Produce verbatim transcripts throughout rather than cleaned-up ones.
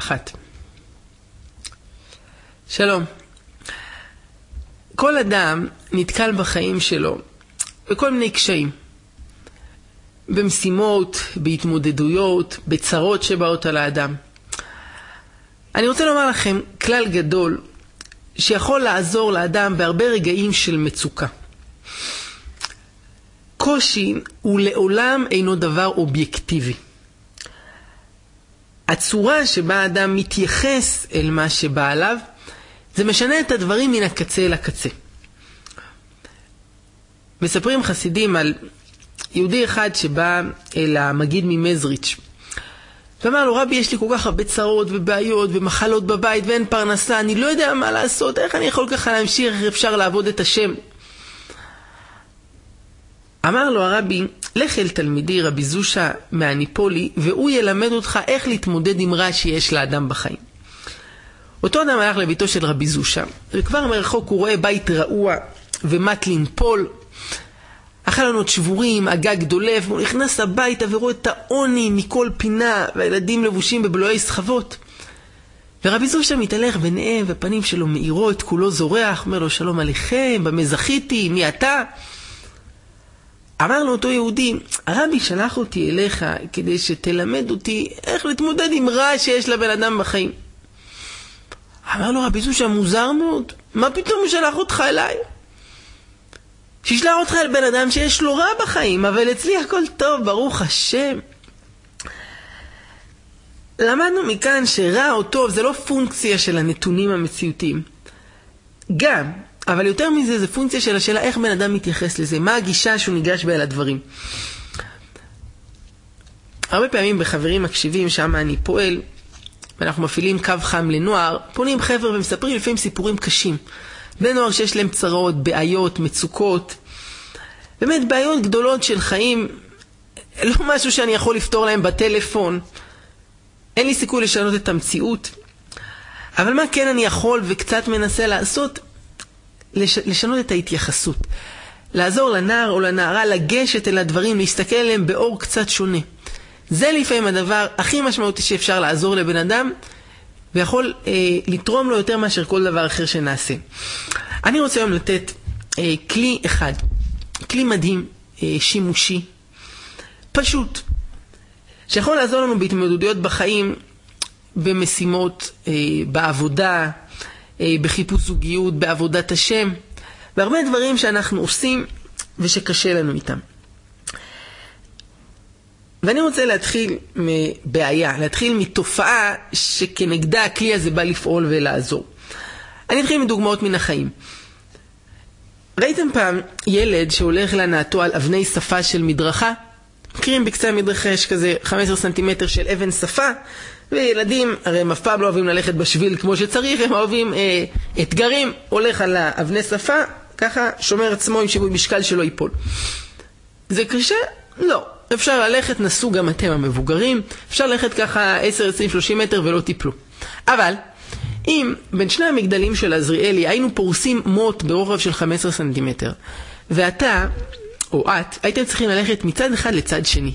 אחת. שלום. כל אדם נתקל בחיים שלו בכל מיני קשיים. במשימות, בהתמודדויות, בצרות שבאות על האדם. אני רוצה לומר לכם כלל גדול שיכול לעזור לאדם בהרבה רגעים של מצוקה. קושי הוא לעולם אינו דבר אובייקטיבי. הצורה שבה האדם מתייחס אל מה שבא עליו, זה משנה את הדברים מן הקצה אל הקצה. מספרים חסידים על יהודי אחד שבא אל המגיד ממזריץ' ואמר לו, רבי, יש לי כל כך הרבה צרות ובעיות ומחלות בבית ואין פרנסה, אני לא יודע מה לעשות, איך אני יכול ככה להמשיך, איך אפשר לעבוד את השם? אמר לו הרבי, לך אל תלמידי רבי זושה מהניפולי, והוא ילמד אותך איך להתמודד עם רע שיש לאדם בחיים. אותו אדם הלך לביתו של רבי זושה, וכבר מרחוק הוא רואה בית רעוע ומת לנפול, החלונות שבורים, הגג דולף, הוא נכנס הביתה ורואה את העוני מכל פינה, והילדים לבושים בבלועי סחבות. ורבי זושה מתהלך ביניהם, והפנים שלו מאירות, כולו זורח, אומר לו, שלום עליכם, במה זכיתי, מי אתה? אמר לו אותו יהודי, הרבי שלח אותי אליך כדי שתלמד אותי איך להתמודד עם רע שיש לבן אדם בחיים. אמר לו רבי זושה, מוזר מאוד, מה פתאום הוא שלח אותך אליי? שישלח אותך אל בן אדם שיש לו רע בחיים, אבל אצלי הכל טוב, ברוך השם. למדנו מכאן שרע או טוב זה לא פונקציה של הנתונים המציאותיים. גם, אבל יותר מזה זה פונקציה של השאלה איך בן אדם מתייחס לזה, מה הגישה שהוא ניגש בה אל הדברים. הרבה פעמים בחברים מקשיבים שם אני פועל, ואנחנו מפעילים קו חם לנוער, פונים חבר ומספרים לפעמים סיפורים קשים. בני נוער שיש להם צרות, בעיות, מצוקות, באמת בעיות גדולות של חיים, לא משהו שאני יכול לפתור להם בטלפון, אין לי סיכוי לשנות את המציאות, אבל מה כן אני יכול וקצת מנסה לעשות? לש... לשנות את ההתייחסות, לעזור לנער או לנערה לגשת אל הדברים, להסתכל עליהם באור קצת שונה. זה לפעמים הדבר הכי משמעותי שאפשר לעזור לבן אדם, ויכול אה, לתרום לו יותר מאשר כל דבר אחר שנעשה. אני רוצה היום לתת אה, כלי אחד, כלי מדהים, אה, שימושי, פשוט, שיכול לעזור לנו בהתמודדויות בחיים, במשימות, אה, בעבודה, אה, בחיפוש זוגיות, בעבודת השם, והרבה דברים שאנחנו עושים ושקשה לנו איתם. ואני רוצה להתחיל מבעיה, להתחיל מתופעה שכנגדה הכלי הזה בא לפעול ולעזור. אני אתחיל מדוגמאות מן החיים. ראיתם פעם ילד שהולך לנעתו על אבני שפה של מדרכה? מכירים בקצה המדרכה יש כזה חמישה עשר סנטימטר של אבן שפה, וילדים הרי הם אף פעם לא אוהבים ללכת בשביל כמו שצריך, הם אוהבים אה, אתגרים, הולך על האבני שפה, ככה שומר עצמו עם שיווי משקל שלא ייפול. זה קשה? לא. אפשר ללכת, נסו גם אתם המבוגרים, אפשר ללכת ככה עשר, עשרים, שלושים מטר ולא תיפלו. אבל אם בין שני המגדלים של עזריאלי היינו פורסים מוט ברוחב של חמישה עשר סנטימטר, ואתה או את הייתם צריכים ללכת מצד אחד לצד שני,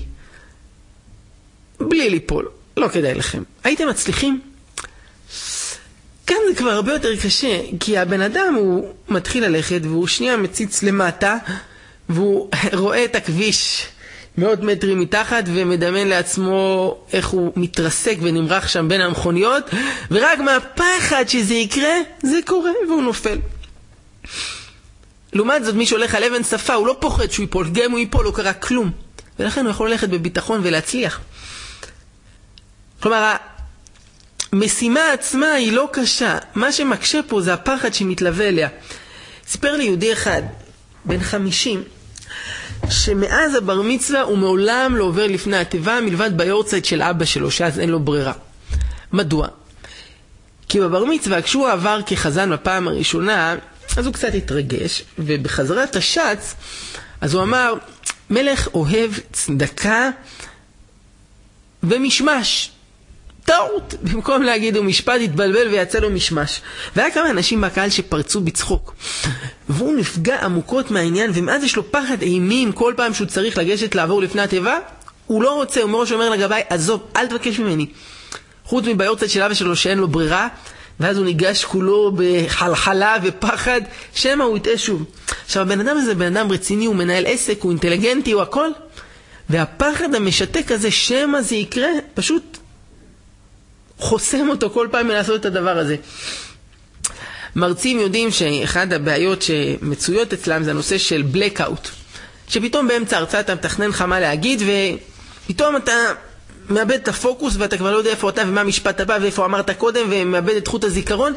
בלי ליפול, לא כדאי לכם. הייתם מצליחים? כאן זה כבר הרבה יותר קשה, כי הבן אדם הוא מתחיל ללכת והוא שנייה מציץ למטה, והוא רואה את הכביש מאות מטרים מתחת ומדמיין לעצמו איך הוא מתרסק ונמרח שם בין המכוניות, ורק מהפחד שזה יקרה זה קורה והוא נופל. לעומת זאת מי שהולך על אבן שפה הוא לא פוחד שהוא ייפול, גם הוא ייפול לא קרה כלום, ולכן הוא יכול ללכת בביטחון ולהצליח. כלומר המשימה עצמה היא לא קשה, מה שמקשה פה זה הפחד שמתלווה אליה. סיפר לי יהודי אחד בן חמישים שמאז הבר מצווה הוא מעולם לא עובר לפני התיבה מלבד ביורצייט של אבא שלו, שאז אין לו ברירה. מדוע? כי בבר מצווה כשהוא עבר כחזן בפעם הראשונה אז הוא קצת התרגש, ובחזרת השץ אז הוא אמר מלך אוהב צדקה ומשמש. טעות, במקום להגיד הוא משפט התבלבל ויצא לו משמש. והיה כמה אנשים בקהל שפרצו בצחוק, והוא נפגע עמוקות מהעניין, ומאז יש לו פחד אימים כל פעם שהוא צריך לגשת לעבור לפני התיבה, הוא לא רוצה, הוא מראש אומר לגבי, עזוב, אל תבקש ממני, חוץ מביורצייט של אבא שלו שאין לו ברירה, ואז הוא ניגש כולו בחלחלה ופחד, שמה הוא יטעה שוב. עכשיו, הבן אדם הזה, בן אדם רציני, הוא מנהל עסק, הוא אינטליגנטי, הוא הכל, והפחד המשתק הזה, שמה זה יקרה, פשוט חוסם אותו כל פעם מלעשות את הדבר הזה. מרצים יודעים שאחד הבעיות שמצויות אצלם זה הנושא של blackout, שפתאום באמצע הרצאה אתה מתכנן לך מה להגיד, ופתאום אתה מאבד את הפוקוס ואתה כבר לא יודע איפה אתה ומה המשפט הבא ואיפה אמרת קודם, ומאבד את חוט הזיכרון.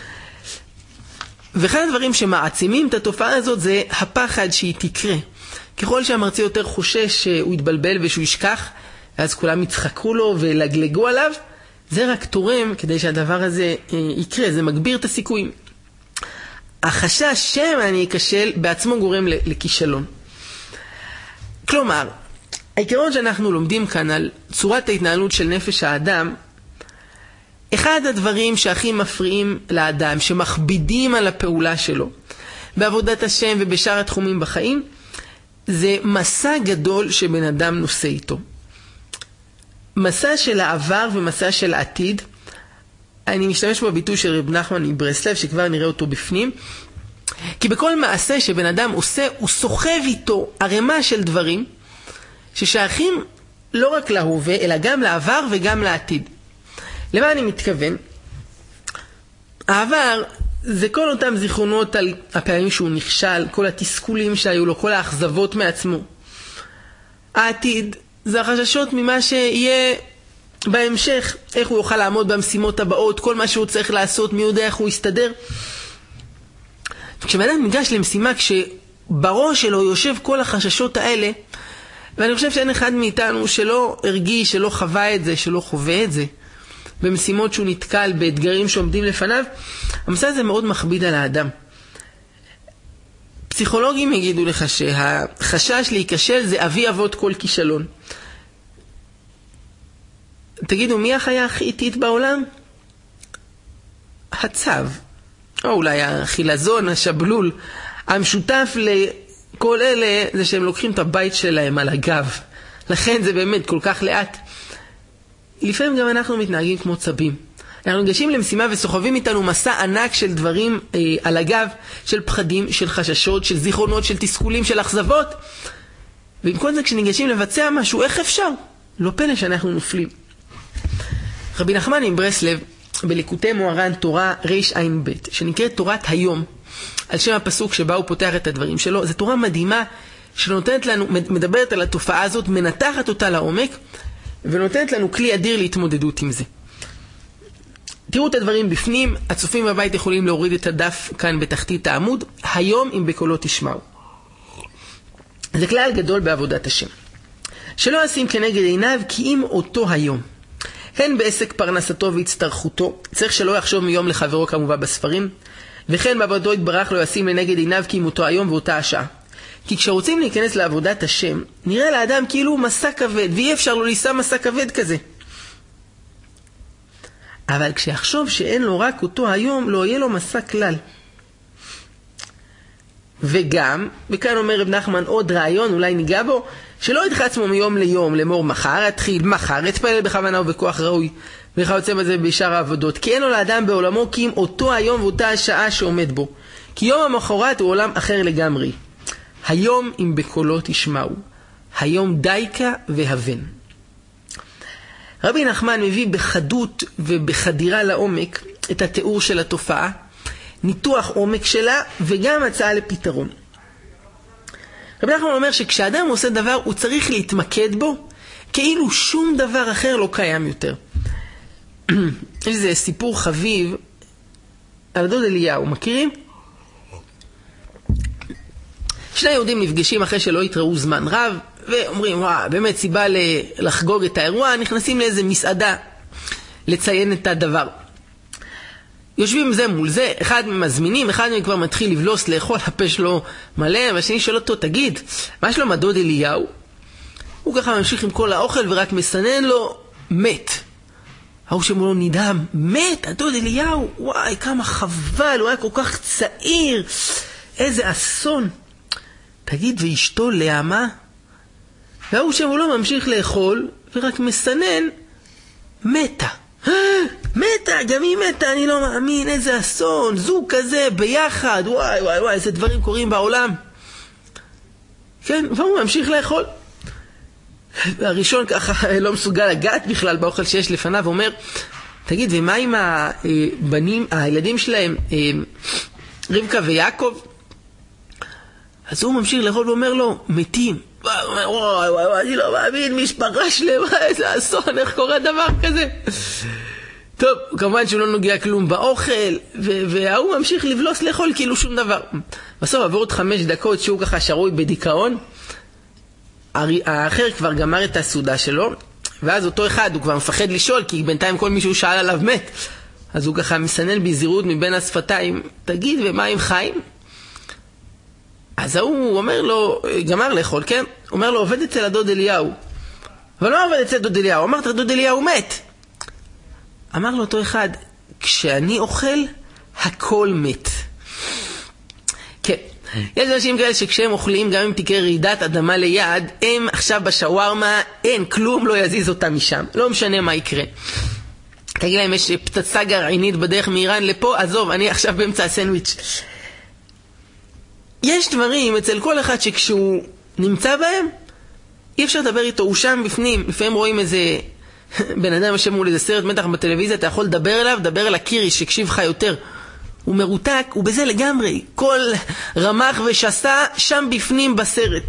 ואחד הדברים שמעצימים את התופעה הזאת זה הפחד שהיא תקרה. ככל שהמרצה יותר חושש שהוא יתבלבל ושהוא ישכח, אז כולם יצחקו לו ולגלגו עליו, זה רק תורם כדי שהדבר הזה יקרה, זה מגביר את הסיכויים. החשש שאני אכשל בעצמו גורם לכישלון. כלומר, העיקרון שאנחנו לומדים כאן על צורת ההתנהלות של נפש האדם, אחד הדברים שהכי מפריעים לאדם, שמכבידים על הפעולה שלו, בעבודת השם ובשאר התחומים בחיים, זה מסע גדול שבן אדם נושא איתו. מסע של העבר ומסע של העתיד. אני משתמש בביטוי של רב נחמן מברסלב, שכבר נראה אותו בפנים. כי בכל מעשה שבן אדם עושה, הוא סוחב איתו ערימה של דברים, ששייכים לא רק להווה, אלא גם לעבר וגם לעתיד. למה אני מתכוון? העבר זה כל אותם זיכרונות על הפעמים שהוא נכשל, כל התסכולים שהיו לו, כל האכזבות מעצמו. העתיד זה החששות ממה שיהיה בהמשך, איך הוא יוכל לעמוד במשימות הבאות, כל מה שהוא צריך לעשות, מי יודע איך הוא יסתדר. כשבאדם ניגש למשימה, כשבראש שלו יושב כל החששות האלה, ואני חושב שאין אחד מאיתנו שלא הרגיש, שלא חווה את זה, שלא חווה את זה, במשימות שהוא נתקל, באתגרים שעומדים לפניו, המסע הזה מאוד מכביד על האדם. פסיכולוגים יגידו לך שהחשש להיכשל זה אבי אבות כל כישלון. תגידו, מי החיה הכי איטית בעולם? הצב. או אולי החילזון, השבלול. המשותף לכל אלה זה שהם לוקחים את הבית שלהם על הגב. לכן זה באמת כל כך לאט. לפעמים גם אנחנו מתנהגים כמו צבים. אנחנו ניגשים למשימה וסוחבים איתנו מסע ענק של דברים אה, על הגב, של פחדים, של חששות, של זיכרונות, של תסכולים, של אכזבות. ועם כל זה כשניגשים לבצע משהו, איך אפשר? לא פלא שאנחנו נופלים. רבי נחמן מברסלב, בליקוטי מוהר"ן תורה רע"ב, שנקראת תורת היום, על שם הפסוק שבה הוא פותח את הדברים שלו, זו תורה מדהימה שנותנת לנו, מדברת על התופעה הזאת, מנתחת אותה לעומק, ונותנת לנו כלי אדיר להתמודדות עם זה. תראו את הדברים בפנים, הצופים בבית יכולים להוריד את הדף כאן בתחתית העמוד, היום אם בקולו תשמעו. זה כלל גדול בעבודת השם. שלא ישים כנגד עיניו כי אם אותו היום. הן בעסק פרנסתו והצטרכותו, צריך שלא יחשוב מיום לחברו כמובן בספרים, וכן בעבודתו יתברך לא ישים לנגד עיניו כי אם אותו היום ואותה השעה. כי כשרוצים להיכנס לעבודת השם, נראה לאדם כאילו מסע כבד, ואי אפשר לו לישא מסע כבד כזה. אבל כשיחשוב שאין לו רק אותו היום, לא יהיה לו מסע כלל. וגם, וכאן אומר רב נחמן עוד רעיון, אולי ניגע בו, שלא ידחה עצמו מיום ליום, לאמור מחר אתחיל, מחר אתפלל בכוונה ובכוח ראוי, וכיוצא בזה בשאר העבודות. כי אין לו לאדם בעולמו כי אם אותו היום ואותה השעה שעומד בו. כי יום המחרת הוא עולם אחר לגמרי. היום אם בקולו תשמעו, היום דייקה והבן. רבי נחמן מביא בחדות ובחדירה לעומק את התיאור של התופעה, ניתוח עומק שלה וגם הצעה לפתרון. רבי נחמן אומר שכשאדם עושה דבר הוא צריך להתמקד בו כאילו שום דבר אחר לא קיים יותר. יש איזה סיפור חביב על הדוד אליהו, מכירים? שני יהודים נפגשים אחרי שלא התראו זמן רב, ואומרים, וואה, באמת סיבה לחגוג את האירוע, נכנסים לאיזה מסעדה לציין את הדבר. יושבים זה מול זה, אחד מזמינים, אחד מהם כבר מתחיל לבלוס, לאכול, הפה שלו מלא, והשני שואל אותו, תגיד, מה שלום הדוד אליהו? הוא ככה ממשיך עם כל האוכל ורק מסנן לו, מת. ההוא שמולו נדהם, מת, הדוד אליהו, וואי, כמה חבל, הוא היה כל כך צעיר, איזה אסון. תגיד, ואשתו למה? והוא שמולו ממשיך לאכול ורק מסנן, מתה. מתה, גם היא מתה, אני לא מאמין, איזה אסון, זוג כזה, ביחד, וואי וואי וואי, איזה דברים קורים בעולם. כן, והוא ממשיך לאכול. הראשון ככה לא מסוגל לגעת בכלל באוכל שיש לפניו, ואומר, תגיד, ומה עם הבנים, הילדים שלהם, רבקה ויעקב? אז הוא ממשיך לאכול ואומר לו, מתים. וואי וואי וואי, אני לא מאמין, משפחה שלמה, איזה אסון, איך קורה דבר כזה? טוב, כמובן שהוא לא נוגע כלום באוכל, והוא ממשיך לבלוס לאכול כאילו שום דבר. בסוף עבור עוד חמש דקות שהוא ככה שרוי בדיכאון, האחר כבר גמר את הסעודה שלו, ואז אותו אחד הוא כבר מפחד לשאול, כי בינתיים כל מישהו שאל עליו מת. אז הוא ככה מסנן בזהירות מבין השפתיים, תגיד, ומה עם חיים? אז הוא אומר לו, גמר לאכול, כן? הוא אומר לו, עובד אצל הדוד אליהו. אבל לא עובד אצל דוד אליהו, אמרת, דוד אליהו מת. אמר לו אותו אחד, כשאני אוכל, הכל מת. כן, יש אנשים כאלה שכשהם אוכלים, גם אם תקרה רעידת אדמה ליד, הם עכשיו בשווארמה, אין, כלום לא יזיז אותם משם. לא משנה מה יקרה. תגיד להם, יש פצצה גרעינית בדרך מאיראן לפה, עזוב, אני עכשיו באמצע הסנדוויץ'. יש דברים אצל כל אחד שכשהוא נמצא בהם, אי אפשר לדבר איתו, הוא שם בפנים. לפעמים רואים איזה בן אדם יושב מול איזה סרט מתח בטלוויזיה, אתה יכול לדבר אליו, דבר אל הקירי שקשיב לך יותר. הוא מרותק, הוא בזה לגמרי. כל רמח ושסה שם בפנים בסרט.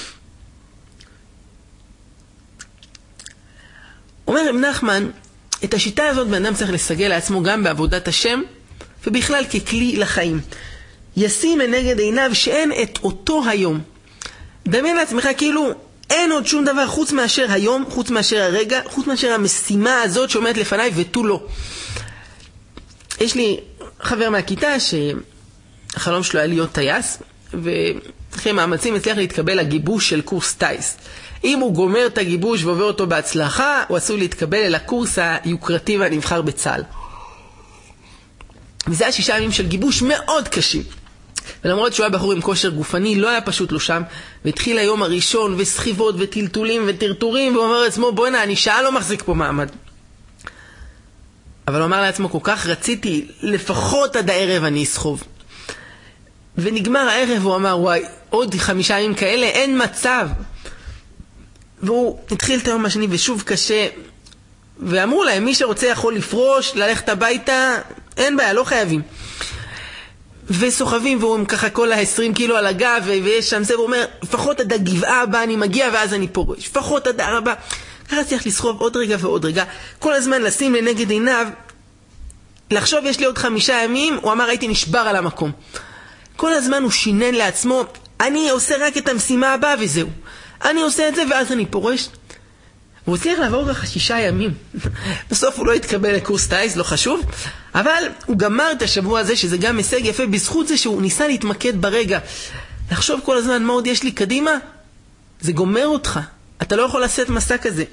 אומר רב נחמן, את השיטה הזאת בן אדם צריך לסגל לעצמו גם בעבודת השם, ובכלל ככלי לחיים. ישים לנגד עיניו שאין את אותו היום. דמיין לעצמך כאילו אין עוד שום דבר חוץ מאשר היום, חוץ מאשר הרגע, חוץ מאשר המשימה הזאת שעומדת לפניי ותו לא. יש לי חבר מהכיתה שהחלום שלו היה להיות טייס, ואחרי מאמצים הצליח להתקבל לגיבוש של קורס טייס. אם הוא גומר את הגיבוש ועובר אותו בהצלחה, הוא עשוי להתקבל אל הקורס היוקרתי והנבחר בצה"ל. וזה היה שישה ימים של גיבוש מאוד קשים. ולמרות שהוא היה בחור עם כושר גופני, לא היה פשוט לו שם, והתחיל היום הראשון, וסחיבות, וטלטולים, וטרטורים, והוא אומר לעצמו, בוא הנה, אני שעה לא מחזיק פה מעמד. אבל הוא אמר לעצמו, כל כך רציתי, לפחות עד הערב אני אסחוב. ונגמר הערב, הוא אמר, וואי, עוד חמישה ימים כאלה, אין מצב. והוא התחיל את היום השני, ושוב קשה, ואמרו להם, מי שרוצה יכול לפרוש, ללכת הביתה, אין בעיה, לא חייבים. וסוחבים, והוא ככה כל ה-עשרים קילו על הגב, ויש שם זה, והוא אומר, לפחות עד הגבעה הבאה אני מגיע, ואז אני פורש. לפחות עד ההר הבא. ככה צריך לסחוב עוד רגע ועוד רגע. כל הזמן לשים לנגד עיניו, לחשוב יש לי עוד חמישה ימים, הוא אמר, הייתי נשבר על המקום. כל הזמן הוא שינן לעצמו, אני עושה רק את המשימה הבאה וזהו. אני עושה את זה ואז אני פורש. הוא הצליח לעבור ככה שישה ימים. בסוף הוא לא התקבל לקורס טייס, לא חשוב. אבל הוא גמר את השבוע הזה, שזה גם הישג יפה, בזכות זה שהוא ניסה להתמקד ברגע. לחשוב כל הזמן מה עוד יש לי קדימה, זה גומר אותך. אתה לא יכול לשאת מסע כזה.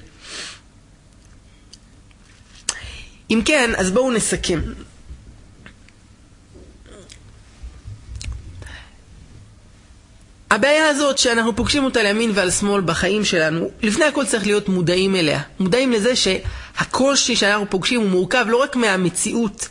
אם כן, אז בואו נסכם. הבעיה הזאת שאנחנו פוגשים אותה לימין ועל שמאל בחיים שלנו, לפני הכל צריך להיות מודעים אליה. מודעים לזה שהקושי שאנחנו פוגשים הוא מורכב לא רק מהמציאות,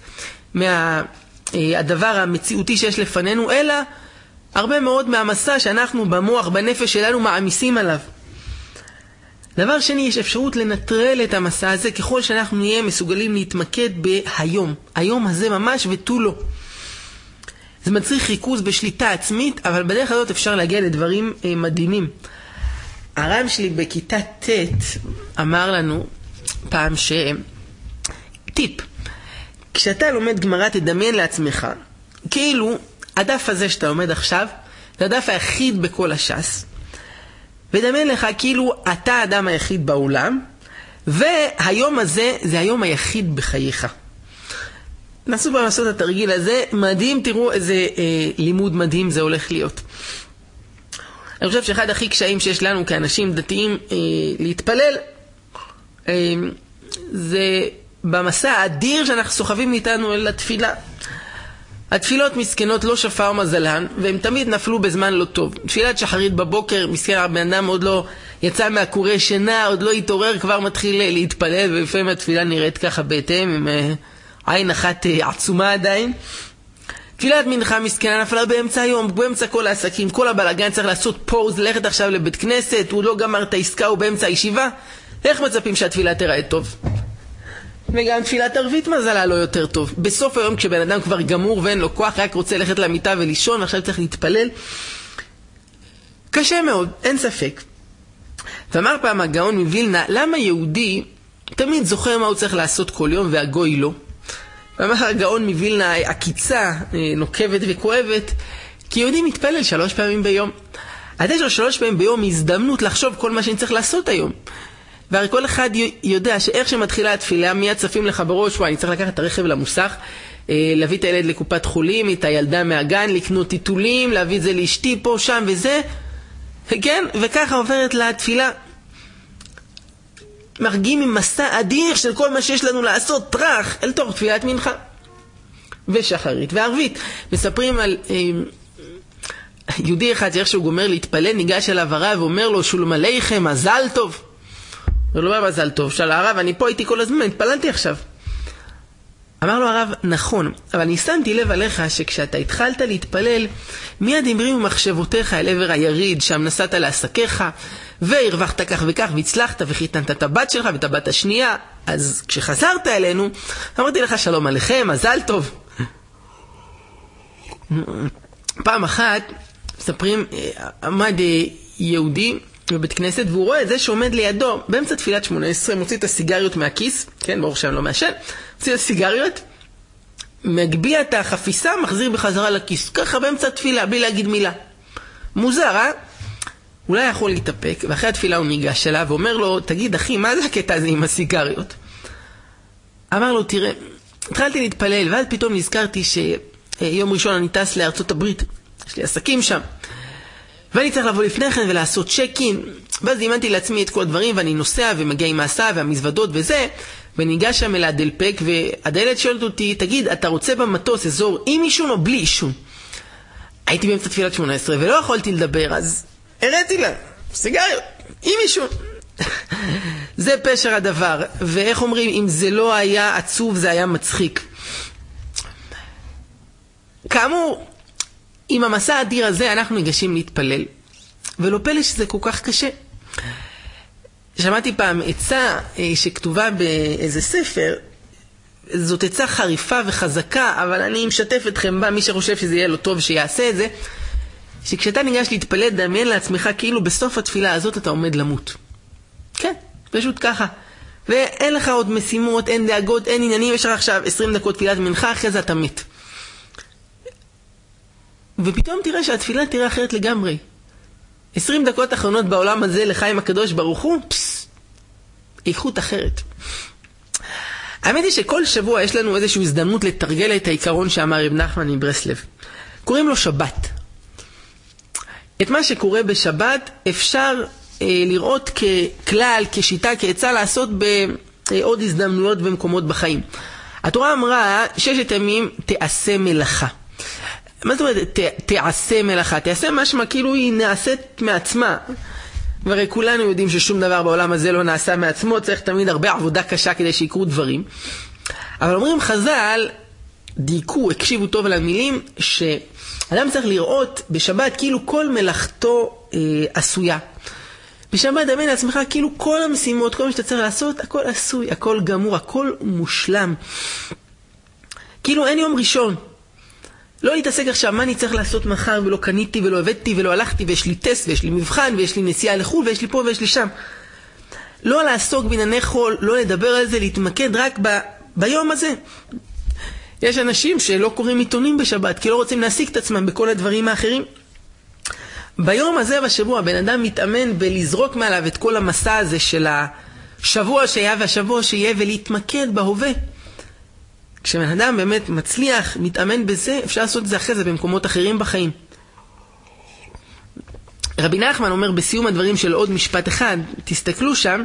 מהדבר המציאותי שיש לפנינו, אלא הרבה מאוד מהמסע שאנחנו במוח, בנפש שלנו מעמיסים עליו. דבר שני, יש אפשרות לנטרל את המסע הזה ככל שאנחנו נהיה מסוגלים להתמקד בהיום. היום הזה ממש ותו לא. זה מצריך ריכוז בשליטה עצמית, אבל בדרך הזאת אפשר להגיע לדברים אה, מדהימים. הרב שלי בכיתה ט' אמר לנו פעם ש... טיפ, כשאתה לומד גמרא תדמיין לעצמך, כאילו הדף הזה שאתה לומד עכשיו, זה הדף היחיד בכל הש"ס, ודמיין לך כאילו אתה האדם היחיד בעולם, והיום הזה זה היום היחיד בחייך. נסו פעם לעשות את התרגיל הזה, מדהים, תראו איזה אה, לימוד מדהים זה הולך להיות. אני חושב שאחד הכי קשיים שיש לנו כאנשים דתיים אה, להתפלל, אה, זה במסע האדיר שאנחנו סוחבים איתנו אל התפילה. התפילות מסכנות לא שפר מזלן, והם תמיד נפלו בזמן לא טוב. תפילת שחרית בבוקר, מסכן הבן אדם עוד לא יצא מהקורא שינה, עוד לא התעורר, כבר מתחיל להתפלל, ולפעמים התפילה נראית ככה בהתאם, עם עין אחת עצומה עדיין. תפילת מנחה מסכנה נפלה באמצע היום, באמצע כל העסקים, כל הבלגן, צריך לעשות פוז, ללכת עכשיו לבית כנסת, הוא לא גמר את העסקה, הוא באמצע הישיבה. איך מצפים שהתפילה תראה טוב? וגם תפילת ערבית מזלה לא יותר טוב. בסוף היום כשבן אדם כבר גמור ואין לו כוח, רק רוצה ללכת למיטה ולישון, ועכשיו צריך להתפלל. קשה מאוד, אין ספק. ואמר פעם הגאון מווילנה, למה יהודי תמיד זוכר מה הוא צריך לעשות כל יום והגוי לא? ואמר הגאון מווילנה, הקיצה נוקבת וכואבת, כי יהודי מתפלל שלוש פעמים ביום. אז יש לו שלוש פעמים ביום הזדמנות לחשוב כל מה שאני צריך לעשות היום. והרי כל אחד יודע שאיך שמתחילה התפילה, מיד צפים לך בראש, וואי, אני צריך לקחת את הרכב למוסך, להביא את הילד לקופת חולים, את הילדה מהגן, לקנות טיטולים, להביא את זה לאשתי פה, שם וזה. כן, וככה עוברת לתפילה. מרגיעים עם מסע אדיר של כל מה שיש לנו לעשות, טרח, אל תוך תפילת מנחה. ושחרית וערבית. מספרים על אה, יהודי אחד שאיך שהוא גומר להתפלל, ניגש אליו הרב ואומר לו, שולם עליכם, מזל טוב. הוא לא אומר מזל טוב, שאל הרב, אני פה הייתי כל הזמן, התפללתי עכשיו. אמר לו הרב, נכון, אבל אני שמתי לב עליך שכשאתה התחלת להתפלל, מיד המריאו מחשבותיך אל עבר היריד, שם נסעת לעסקיך, והרווחת כך וכך, והצלחת וחיתנת את הבת שלך ואת הבת השנייה. אז כשחזרת אלינו, אמרתי לך שלום עליכם, מזל טוב. פעם אחת, מספרים, עמד יהודי בבית כנסת, והוא רואה את זה שעומד לידו, באמצע תפילת שמונה עשרה, מוציא את הסיגריות מהכיס, כן, ברוך שם לא מעשן, מוציא את הסיגריות, מגביע את החפיסה, מחזיר בחזרה לכיס, ככה באמצע תפילה, בלי להגיד מילה. מוזר, אה? אולי יכול להתאפק, ואחרי התפילה הוא ניגש אליו, ואומר לו, תגיד אחי, מה זה הקטע הזה עם הסיגריות? אמר לו, תראה, התחלתי להתפלל, ואז פתאום נזכרתי שיום ראשון אני טס לארצות הברית, יש לי עסקים שם, ואני צריך לבוא לפני כן ולעשות צ'קין, ואז אימנתי לעצמי את כל הדברים, ואני נוסע ומגיע עם ההסעה והמזוודות וזה, וניגש שם אל הדלפק, והדיילת שואלת אותי, תגיד, אתה רוצה במטוס אזור עם אישון או בלי אישון? הייתי באמצע תפילת שמונה עשרה ולא יכולתי לדבר, אז הראיתי לה, סיגריות, עם אישון. זה פשר הדבר, ואיך אומרים, אם זה לא היה עצוב, זה היה מצחיק. כאמור, עם המסע האדיר הזה אנחנו ניגשים להתפלל, ולא פלא שזה כל כך קשה. שמעתי פעם עצה שכתובה באיזה ספר, זאת עצה חריפה וחזקה, אבל אני משתף אתכם בה, מי שחושב שזה יהיה לו טוב שיעשה את זה, שכשאתה ניגש להתפלל, דמיין לעצמך כאילו בסוף התפילה הזאת אתה עומד למות. כן, פשוט ככה. ואין לך עוד משימות, אין דאגות, אין עניינים, יש לך עכשיו עשרים דקות תפילת מנחה, אחרי זה אתה מת. ופתאום תראה שהתפילה תראה אחרת לגמרי. עשרים דקות אחרונות בעולם הזה לחיים הקדוש ברוך הוא, פס, איכות אחרת. האמת היא שכל שבוע יש לנו איזושהי הזדמנות לתרגל את העיקרון שאמר רב נחמן מברסלב. קוראים לו שבת. את מה שקורה בשבת אפשר אה, לראות ככלל, כשיטה, כעצה לעשות בעוד הזדמנויות במקומות בחיים. התורה אמרה ששת ימים תעשה מלאכה. מה זאת אומרת ת, תעשה מלאכה? תעשה משמע כאילו היא נעשית מעצמה. והרי כולנו יודעים ששום דבר בעולם הזה לא נעשה מעצמו, צריך תמיד הרבה עבודה קשה כדי שיקרו דברים. אבל אומרים חז"ל, דייקו, הקשיבו טוב על המילים, שאדם צריך לראות בשבת כאילו כל מלאכתו אה, עשויה. בשבת דמיין לעצמך כאילו כל המשימות, כל מה שאתה צריך לעשות, הכל עשוי, הכל גמור, הכל מושלם. כאילו אין יום ראשון. לא להתעסק עכשיו מה אני צריך לעשות מחר, ולא קניתי ולא הבאתי ולא הלכתי, ויש לי טסט ויש לי מבחן ויש לי נסיעה לחול ויש לי פה ויש לי שם. לא לעסוק בענייני חול, לא לדבר על זה, להתמקד רק ב, ביום הזה. יש אנשים שלא קוראים עיתונים בשבת כי לא רוצים להשיג את עצמם בכל הדברים האחרים. ביום הזה בשבוע בן אדם מתאמן בלזרוק מעליו את כל המסע הזה של השבוע שהיה והשבוע שיהיה, ולהתמקד בהווה. כשבן אדם באמת מצליח, מתאמן בזה, אפשר לעשות את זה אחרי זה במקומות אחרים בחיים. רבי נחמן אומר בסיום הדברים של עוד משפט אחד, תסתכלו שם,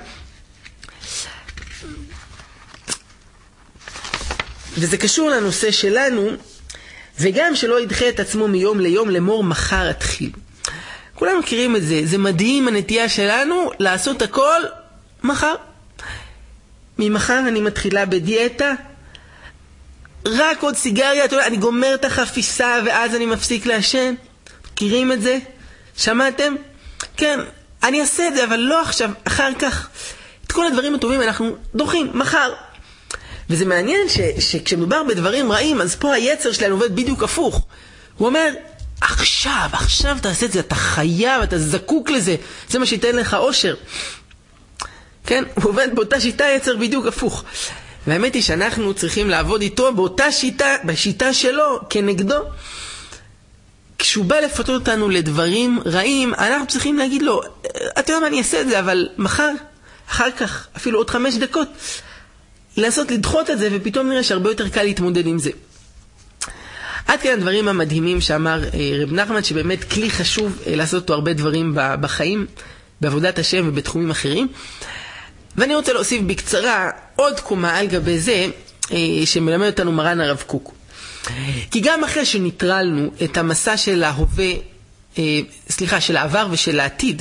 וזה קשור לנושא שלנו, וגם שלא ידחה את עצמו מיום ליום, למור מחר התחיל. כולם מכירים את זה, זה מדהים הנטייה שלנו לעשות הכל מחר. ממחר אני מתחילה בדיאטה, רק עוד סיגריה, אני גומר את החפיסה ואז אני מפסיק לעשן. מכירים את זה? שמעתם? כן, אני אעשה את זה, אבל לא עכשיו, אחר כך. את כל הדברים הטובים אנחנו דוחים, מחר. וזה מעניין ש, שכשמדובר בדברים רעים, אז פה היצר שלנו עובד בדיוק הפוך. הוא אומר, עכשיו, עכשיו תעשה את זה, אתה חייב, אתה זקוק לזה, זה מה שייתן לך אושר. כן, הוא עובד באותה שיטה יצר בדיוק הפוך. והאמת היא שאנחנו צריכים לעבוד איתו באותה שיטה, בשיטה שלו, כנגדו. כשהוא בא לפתות אותנו לדברים רעים, אנחנו צריכים להגיד לו, אתה יודע מה, אני אעשה את זה, אבל מחר, אחר כך, אפילו עוד חמש דקות, לעשות, לדחות את זה, ופתאום נראה שהרבה יותר קל להתמודד עם זה. עד כאן הדברים המדהימים שאמר רב נחמן, שבאמת כלי חשוב לעשות אותו הרבה דברים בחיים, בעבודת השם ובתחומים אחרים. ואני רוצה להוסיף בקצרה עוד קומה על גבי זה, שמלמד אותנו מרן הרב קוק. כי גם אחרי שניטרלנו את המסע של ההווה, סליחה, של העבר ושל העתיד,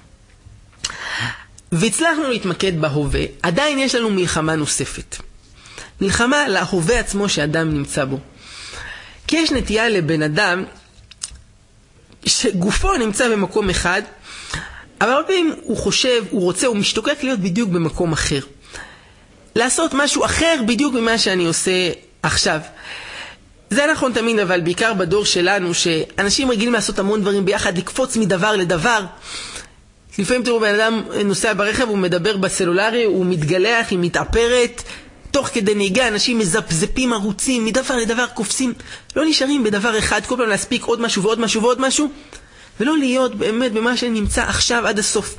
והצלחנו להתמקד בהווה, עדיין יש לנו מלחמה נוספת. מלחמה להווה עצמו שאדם נמצא בו. כי יש נטייה לבן אדם שגופו נמצא במקום אחד, אבל הרבה פעמים הוא חושב, הוא רוצה, הוא משתוקק להיות בדיוק במקום אחר. לעשות משהו אחר בדיוק ממה שאני עושה עכשיו. זה נכון תמיד, אבל בעיקר בדור שלנו, שאנשים רגילים לעשות המון דברים ביחד, לקפוץ מדבר לדבר. לפעמים תראו, בן אדם נוסע ברכב, הוא מדבר בסלולרי, הוא מתגלח, היא מתאפרת, תוך כדי נהיגה, אנשים מזפזפים ערוצים, מדבר לדבר קופסים, לא נשארים בדבר אחד, כל פעם להספיק עוד משהו ועוד משהו ועוד משהו, ולא להיות באמת במה שנמצא עכשיו עד הסוף.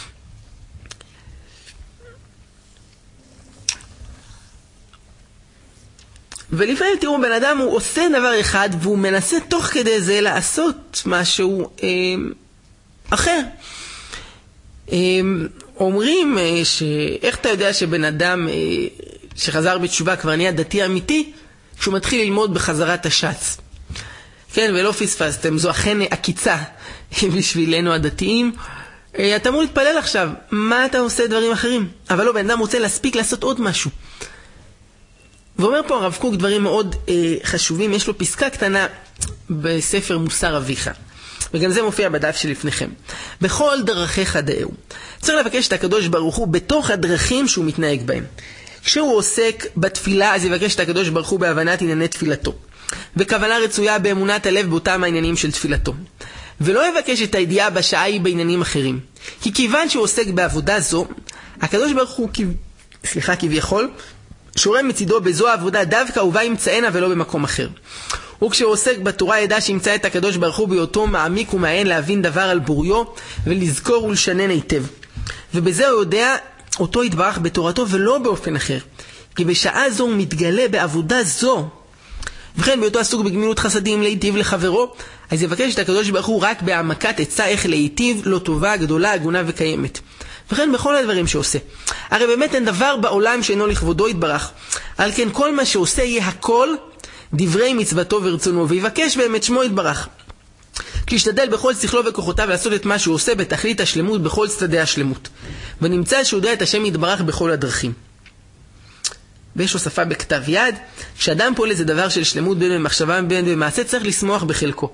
ולפעמים תראו, בן אדם הוא עושה דבר אחד, והוא מנסה תוך כדי זה לעשות משהו אה, אחר. אה, אומרים אה, שאיך אתה יודע שבן אדם אה, שחזר בתשובה כבר נהיה דתי אמיתי, כשהוא מתחיל ללמוד בחזרת השץ. כן, ולא פספסתם, זו אכן עקיצה בשבילנו הדתיים. אה, אתה אמור להתפלל עכשיו, מה אתה עושה דברים אחרים? אבל לא, בן אדם רוצה להספיק לעשות עוד משהו. ואומר פה הרב קוק דברים מאוד אה, חשובים. יש לו פסקה קטנה בספר מוסר אביך, וגם זה מופיע בדף שלפניכם. בכל דרכיך דאהו. צריך לבקש את הקדוש ברוך הוא בתוך הדרכים שהוא מתנהג בהם. כשהוא עוסק בתפילה, אז יבקש את הקדוש ברוך הוא בהבנת ענייני תפילתו, וכוונה רצויה באמונת הלב באותם העניינים של תפילתו. ולא יבקש את הידיעה בשעה היא בעניינים אחרים. כי כיוון שהוא עוסק בעבודה זו, הקדוש ברוך הוא, סליחה, כביכול, שורה מצידו בזו העבודה דווקא ובה ימצאנה ולא במקום אחר. וכשהוא עוסק בתורה ידע שימצא את הקדוש ברוך הוא בהיותו מעמיק ומעיין להבין דבר על בוריו ולזכור ולשנן היטב. ובזה הוא יודע אותו יתברך בתורתו ולא באופן אחר. כי בשעה זו הוא מתגלה בעבודה זו. וכן בהיותו עסוק בגמילות חסדים להיטיב לחברו, אז יבקש את הקדוש ברוך הוא רק בהעמקת עצה איך להיטיב לו טובה גדולה הגונה וקיימת. וכן בכל הדברים שעושה. הרי באמת אין דבר בעולם שאינו לכבודו יתברך. על כן כל מה שעושה יהיה הכל דברי מצוותו ורצונו, ויבקש באמת שמו יתברך. כי ישתדל בכל שכלו וכוחותיו לעשות את מה שהוא עושה בתכלית השלמות בכל צדדי השלמות. ונמצא שהוא יודע את השם יתברך בכל הדרכים. ויש הוספה בכתב יד, כשאדם פועל איזה דבר של שלמות בין במחשבה בין במעשה, צריך לשמוח בחלקו.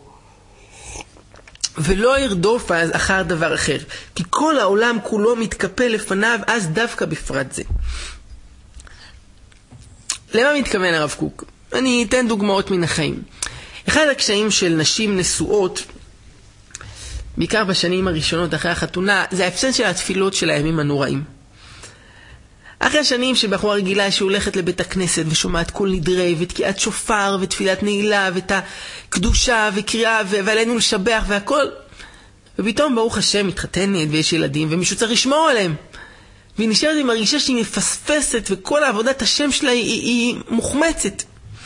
ולא ירדוף אז אחר דבר אחר, כי כל העולם כולו מתקפל לפניו, אז דווקא בפרט זה. למה מתכוון הרב קוק? אני אתן דוגמאות מן החיים. אחד הקשיים של נשים נשואות, בעיקר בשנים הראשונות אחרי החתונה, זה ההפסד של התפילות של הימים הנוראים. אחרי השנים שבחורה רגילה שהולכת לבית הכנסת ושומעת כל נדרי ותקיעת שופר ותפילת נעילה ואת הקדושה וקריאה ועלינו לשבח והכל, ופתאום ברוך השם מתחתנת ויש ילדים ומישהו צריך לשמור עליהם, והיא נשארת עם הרגישה שהיא מפספסת וכל העבודת השם שלה היא, היא, היא מוחמצת.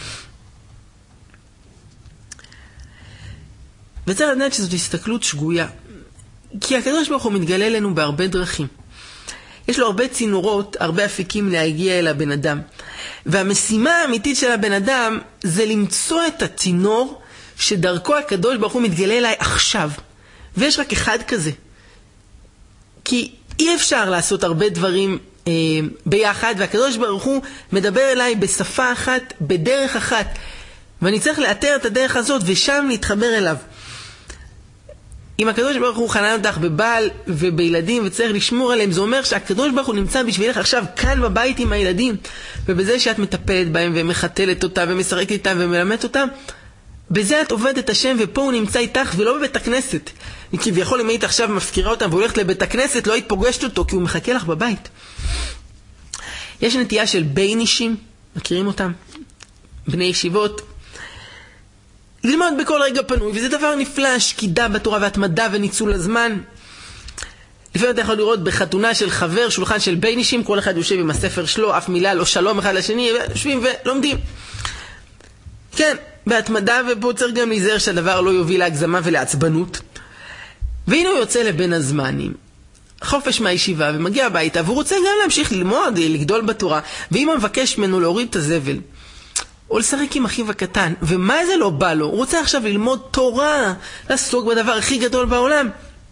וצריך לדעת שזאת הסתכלות שגויה, כי הקדוש ברוך הוא מתגלה לנו בהרבה דרכים. יש לו הרבה צינורות, הרבה אפיקים להגיע אל הבן אדם. והמשימה האמיתית של הבן אדם זה למצוא את הצינור שדרכו הקדוש ברוך הוא מתגלה אליי עכשיו. ויש רק אחד כזה. כי אי אפשר לעשות הרבה דברים אה, ביחד, והקדוש ברוך הוא מדבר אליי בשפה אחת, בדרך אחת. ואני צריך לאתר את הדרך הזאת ושם להתחבר אליו. אם הקדוש ברוך הוא חנן אותך בבעל ובילדים וצריך לשמור עליהם, זה אומר שהקדוש ברוך הוא נמצא בשבילך עכשיו כאן בבית עם הילדים, ובזה שאת מטפלת בהם ומחתלת אותם ומשחקת איתם ומלמדת אותם, בזה את עובדת השם, ופה הוא נמצא איתך ולא בבית הכנסת. כביכול אם היית עכשיו מפקירה אותם והולכת לבית הכנסת, לא היית פוגשת אותו כי הוא מחכה לך בבית. יש נטייה של בין אישים, מכירים אותם? בני ישיבות, ללמוד בכל רגע פנוי, וזה דבר נפלא, שקידה בתורה והתמדה וניצול הזמן. לפעמים אתה יכול לראות בחתונה של חבר, שולחן של בין אישים, כל אחד יושב עם הספר שלו, אף מילה לא שלום אחד לשני, יושבים ולומדים. כן, בהתמדה, ופה צריך גם להיזהר שהדבר לא יוביל להגזמה ולעצבנות. והנה הוא יוצא לבין הזמנים, חופש מהישיבה, ומגיע הביתה, והוא רוצה גם להמשיך ללמוד, לגדול בתורה, ואמא מבקש ממנו להוריד את הזבל, או לשחק עם אחיו הקטן, ומה זה לא בא לו? הוא רוצה עכשיו ללמוד תורה, לעסוק בדבר הכי גדול בעולם.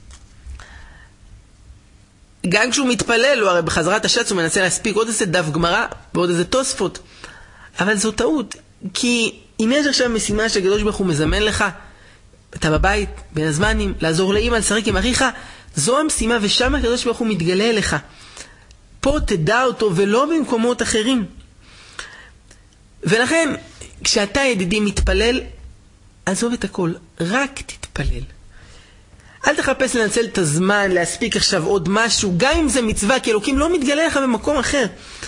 גם כשהוא מתפלל, הוא הרי בחזרת השץ הוא מנסה להספיק עוד איזה דף גמרא, ועוד איזה תוספות. אבל זו טעות, כי אם יש עכשיו משימה שהקדוש ברוך הוא מזמן לך, אתה בבית, בין הזמנים, לעזור לאמא, לשחק עם אחיך, זו המשימה, ושם הקדוש ברוך הוא מתגלה אליך. פה תדע אותו, ולא במקומות אחרים. ולכן, כשאתה ידידי מתפלל, עזוב את הכל, רק תתפלל. אל תחפש לנצל את הזמן, להספיק עכשיו עוד משהו, גם אם זה מצווה, כי אלוקים לא מתגלה לך במקום אחר.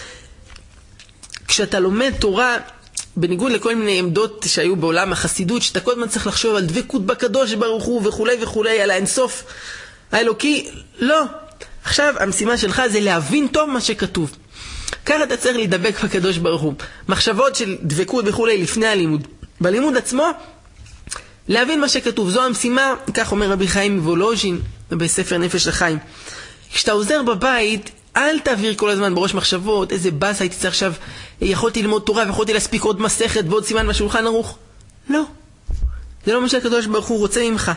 כשאתה לומד תורה, בניגוד לכל מיני עמדות שהיו בעולם החסידות, שאתה כל הזמן צריך לחשוב על דבקות בקדוש ברוך הוא וכו' וכו', על האינסוף האלוקי, לא. עכשיו המשימה שלך זה להבין טוב מה שכתוב. ככה אתה צריך להידבק בקדוש ברוך הוא. מחשבות של דבקות וכו' לפני הלימוד. בלימוד עצמו, להבין מה שכתוב. זו המשימה, כך אומר רבי חיים מוולוז'ין בספר נפש החיים. כשאתה עוזר בבית, אל תעביר כל הזמן בראש מחשבות, איזה בס הייתי צריך עכשיו, יכולתי ללמוד תורה ויכולתי להספיק עוד מסכת ועוד סימן בשולחן ערוך. לא. זה לא מה שהקדוש ברוך הוא רוצה ממך.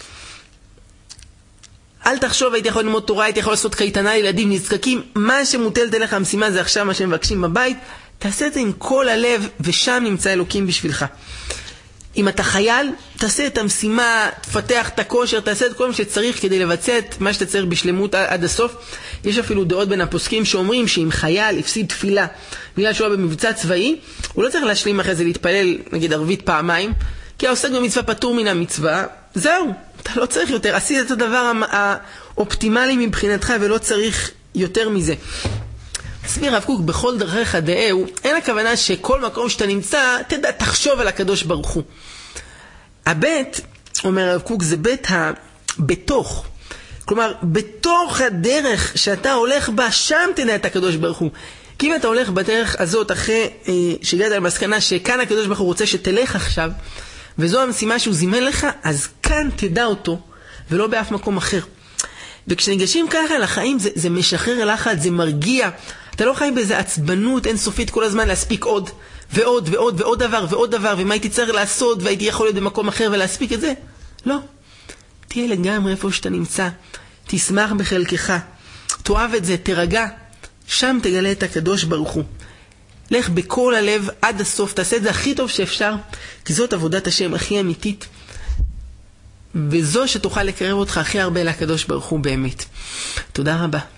אל תחשוב, הייתי יכול ללמוד תורה, הייתי יכול לעשות קייטנה לילדים נזקקים. מה שמוטלת אליך המשימה זה עכשיו מה שהם מבקשים בבית. תעשה את זה עם כל הלב, ושם נמצא אלוקים בשבילך. אם אתה חייל, תעשה את המשימה, תפתח את הכושר, תעשה את כל מה שצריך כדי לבצע את מה שאתה צריך בשלמות עד הסוף. יש אפילו דעות בין הפוסקים שאומרים שאם חייל הפסיד תפילה בגלל שהוא היה במבצע צבאי, הוא לא צריך להשלים אחרי זה להתפלל, נגיד ערבית פעמיים, כי העוסק במצווה פטור מן המצווה, זהו, אתה לא צריך יותר, עשית את הדבר האופטימלי מבחינתך ולא צריך יותר מזה. הסביר הרב קוק, בכל דרכיך דאהו, אין הכוונה שכל מקום שאתה נמצא, תדע, תחשוב על הקדוש ברוך הוא. הבית, אומר הרב קוק, זה בית הבתוך. כלומר, בתוך הדרך שאתה הולך בה, שם תדע את הקדוש ברוך הוא. כי אם אתה הולך בדרך הזאת אחרי אה, שהגעת למסקנה שכאן הקדוש ברוך הוא רוצה שתלך עכשיו, וזו המשימה שהוא זימן לך, אז כאן תדע אותו, ולא באף מקום אחר. וכשניגשים ככה לחיים, זה, זה משחרר לחץ, זה מרגיע. אתה לא חי באיזה עצבנות אינסופית כל הזמן להספיק עוד ועוד ועוד ועוד דבר ועוד דבר, ומה הייתי צריך לעשות, והייתי יכול להיות במקום אחר ולהספיק את זה. לא. תהיה לגמרי איפה שאתה נמצא. תשמח בחלקך. תאהב את זה, תרגע. שם תגלה את הקדוש ברוך הוא. לך בכל הלב עד הסוף, תעשה את זה הכי טוב שאפשר, כי זאת עבודת השם הכי אמיתית, וזו שתוכל לקרב אותך הכי הרבה לקדוש ברוך הוא באמת. תודה רבה.